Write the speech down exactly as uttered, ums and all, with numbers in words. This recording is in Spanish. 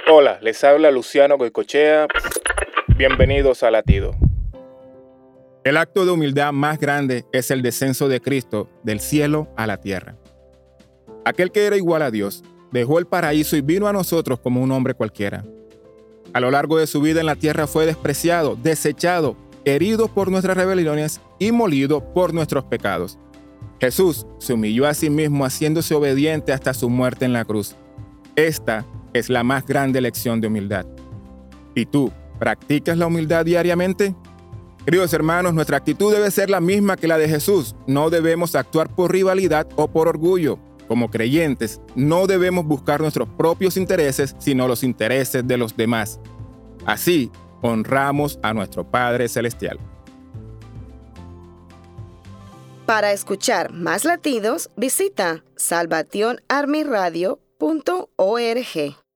Hola, les habla Luciano Goicoechea. Bienvenidos a Latido. El acto de humildad más grande es el descenso de Cristo del cielo a la tierra. Aquel que era igual a Dios dejó el paraíso y vino a nosotros como un hombre cualquiera. A lo largo de su vida en la tierra fue despreciado, desechado, herido por nuestras rebeliones y molido por nuestros pecados. Jesús se humilló a sí mismo haciéndose obediente hasta su muerte en la cruz. Esta es la más grande lección de humildad. ¿Y tú, practicas la humildad diariamente? Queridos hermanos, nuestra actitud debe ser la misma que la de Jesús. No debemos actuar por rivalidad o por orgullo. Como creyentes, no debemos buscar nuestros propios intereses, sino los intereses de los demás. Así, honramos a nuestro Padre Celestial. Para escuchar más latidos, visita salvation army radio punto org.